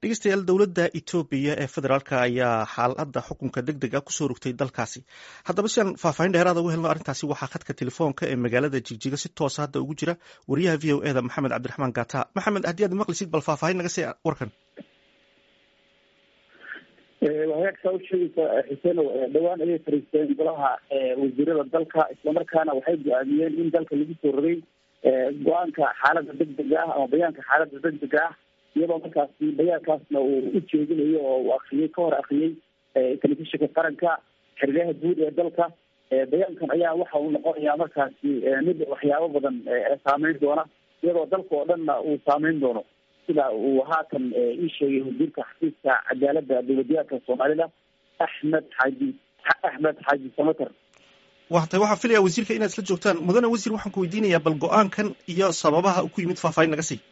dhegeystayaal dowladda Itoobiya ee federaalka ayaa xaaladda xukunka degdeg ah kusoo rogtay dalkaasi. Haddaba si aan faahfaahin dheeraad uga helno arrintaasi waxaa khadka telefoonka ee magaalada Jigjiga si toos ah hadda ugu jira wariyaha VOA da Maxamed Cabdiraxmaan Gata. Maxamed, haddii aad maqlisid bal faahfaahin naga sii warkan. waxyaag saa u sheegaysa xuseenow dhowaan ayay fariisteen golaha wasiirada dalka islamarkaana waxay go-aamiyeen in dalka lagu soo rogay go-aanka xaalada degdega ah ama bayaanka xaalada degdega ah, iyadoo markaasi bayaankaasna uu u jeedinayo oo uu akriyey ka hor akriyey telefishinka qaranka xiriiryaha guud ee dalka. bayaankan ayaa waxa uu noqonayaa markaasi mid waxyaabo badan saameyn doona, iyadoo dalka oo dhanna uu saameyn doono, sida uu haatan ii sheegay wasiirka xafiiska cadaaladda dowladyahanka Soomaalida Axmed Xaaji Samatar. waxaan filayaa wasiirka inaad isla joogtaan. mudane wasiir, waxaan ku weydiinayaa bal go-aankan iyo sababaha ku yimid faahfaahin naga sii.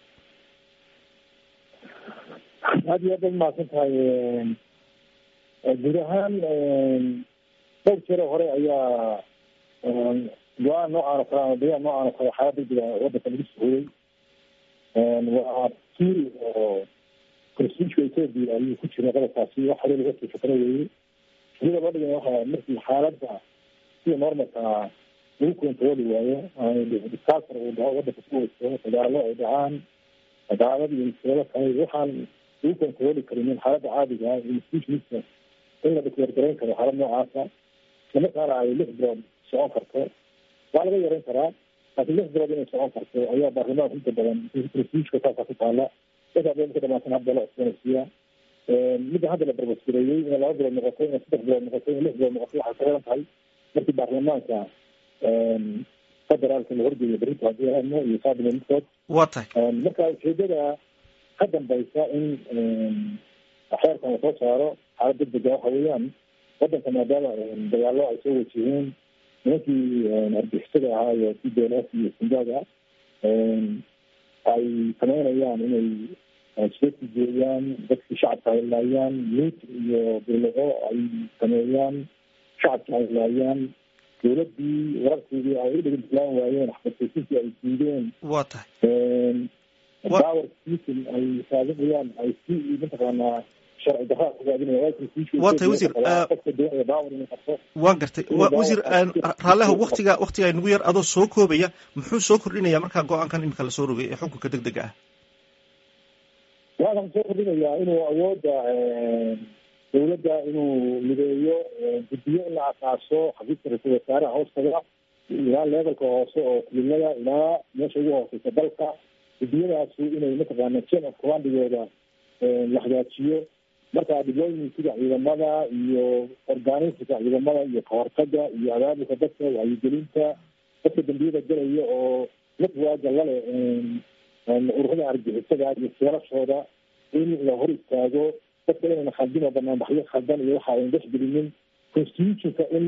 aad iyo aad baad mahadsan tahay. guud ahaan dhowr jeer hore ayaa go-aan noocaan oo kale ama bayaan noocaan oo kale xaalad degdega wadanka lagu sooyey. waa tuuri oo konstitutionka Ethiopia ayuu ku jiray qodobkaasi, wax hore laga sii fikray weeye. sida loo dhigay waxaa markii xaaladda sida normalka lagu kontrooli waayo, disaster uu dhaco wadanka si weyso, dagaalo ay dhacaan, dagaalada iyo mushkilado kale waxaan lagu kontrooli karin xaaladda caadiga ah institutionka in la declare gareyn karo xaalad noocaasa, islamarkaana ay 6 bilood socon karto. waa laga yareyn karaa, laakiin 6 bilood inay socon karto ayaa baarlamaanka inta badan konstitutionka saasa ku taala. intaa ka dhamaatan hadda la cusboonaysiiya midda hadda la barbasgareeyey inay 2 bilood noqoto, inay 3 bilood noqoto, inay 6 bilood noqoto, waxay ka xiran tahay markii baarlamaanka federaalka la horgeeyo berrito haddii aadno iyo cabinet midkood. waa tahay marka ujeedada ka dambaysa in xeerkan lasoo saaro xaalad degdega waxa weeyaan wadanka maadaama dagaalo ay soo wajiheen nimankii argixisada ahaa iyo CDLF iyo Sinjaga ay sameynayaan inay isbeedki jeediyaan, dadkii shacabka ay laayaan, luut iyo bilaqo ay sameeyaan, shacabka ay laayaan, dowladii wararkeedii ay u dhegeysan waayeen, xabadkeysintii ay diideen. waa tahay power system ay saadinayaan, ay si mataqaanaa sharci darra ugaadinayaan. waa tahay wasiir, waan gartay wasiir. raalliha waqtiga ay nagu yar adoo soo koobaya, muxuu soo kordhinayaa markaa go-aankan imika lasoo rogay ee xukunka degdega ah? waxaan soo kordhinayaa inuu awoodda dowladda inuu mideeyo guddiyo in la asaaso xafiiska ra-iisul wasaaraha hoostaga ilaa levelka hoose oo kulilada ilaa meesha ugu hooseysa dalka. guddiyadaasi inay mataqaana chain of commandgooda la hagaajiyo, markaa deploymentka ciidamada iyo organisinka ciidamada iyo kahortaga iyo abaabulka dadka, wacyigelinta dadka dambiyada galaya oo networka lale ururada argixisada iyo seelashooda in la hor istaago, dadka inayna khaldin oo banaanbaxyo khaldan iyo waxa ayna dhexgelinin. constitutionka in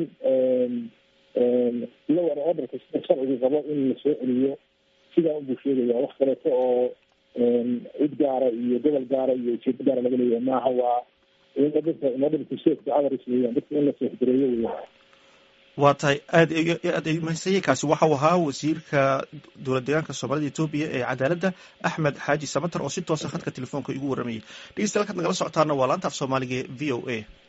law and orderka sida sharciga qabo in la soo celiyo, sidaa unbuu sheegaya. wax kaleeto oo cid gaara iyo gobol gaara iyo ujeedo gaara laga leeyahay maaha. waa in dadka weeyaan, dadka in la seexgareeyo weeyaan. waa tahay aad ay mahadsanyahay. kaasi waxa uu ahaa wasiirka dowlad deegaanka Soomaalida Itoobiya ee cadaaladda Axmed Xaaji Samatar oo si toos ah khadka telefoonka igu waramayay. dhegeystayaal halkaad nagala socotaana waa laanta af Soomaaliga ee VOA.